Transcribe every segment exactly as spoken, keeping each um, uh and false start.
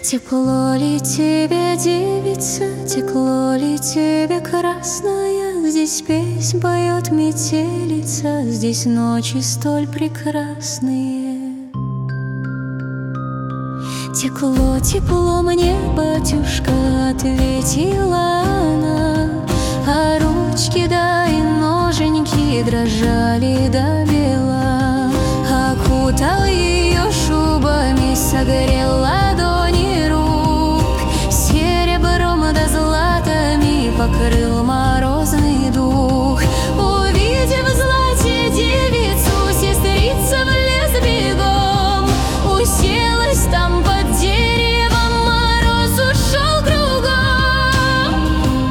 Тепло ли тебе, девица, тепло ли тебе, красная? Здесь песнь поет метелица, здесь ночи столь прекрасные. Текло, тепло мне, батюшка, ответила она, а ручки да и ноженьки дрожали до бела. Окутал ее шубами, согрел ладони рук, серебром да златами покрыл морозный дух. Увидев в злате девицу, сестрица в лес бегом уселась там под деревом, мороз ушел кругом.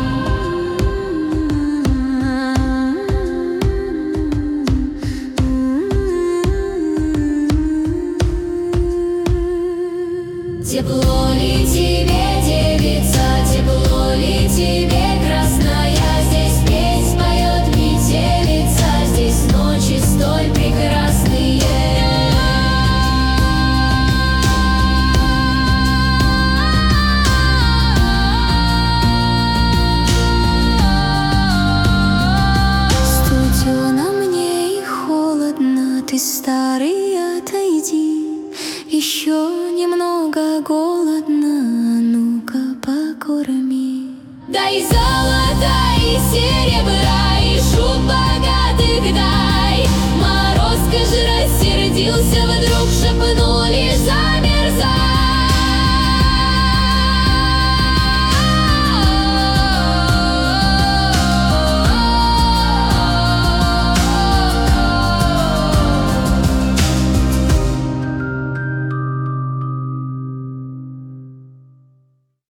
Тепло ли тебе, девица, тепло ли тебе, красная? Здесь песнь поет метелица, здесь ночи столь прекрасные. Студено мне и холодно, ты, старый, отойди, еще немного голодно, ну-ка покорми. Дай золота и серебра, и шуб богатых дай. Морозко ж рассердился вдруг.